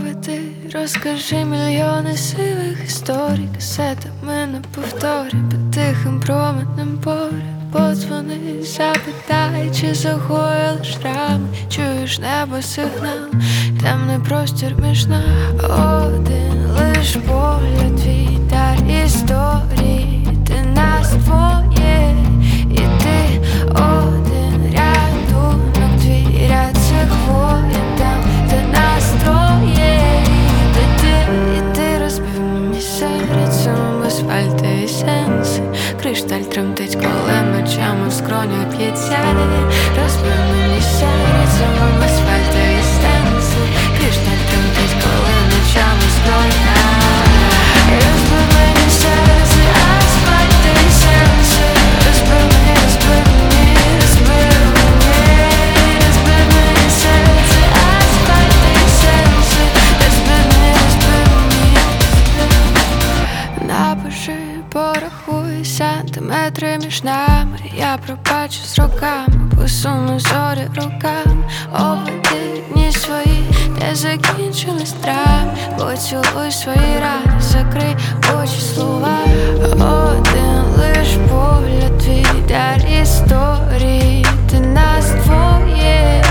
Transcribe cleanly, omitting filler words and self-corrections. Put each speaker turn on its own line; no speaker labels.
поведи, розкажи мільйони сивих історій, касетами на повторі, під тихим променем поряд. Подзвони, запитай, чи загоїли шрами, чуєш небо сигнал, темний простір між нами. Один лиш погляд, твій дар історії, ти нас двоє, і ти один рятунок, твій ряд цих воєн, там, де нас троє. І ти розбив мені серцем асфальтові сенси, кришталь тремтить, коли ночами в скроню п'ється. Розбив мені серцем асфальтові сенси, кришталь тремтить, коли ночами в скроню. Розбив мені серце асфальтові сенси, розбив мені, розбив мені, розбив мені, розбив мені серце асфальтові сенси, розбив мені, розбив мені. Напиши, порахуй сантиметри між нами, я пробачу з роками, посуну зорі руками. Обведи дні свої, де закінчились драми, поцілуй свої рани, закрий очі слова. Один лиш погляд, твій дар історії, ти нас двоє,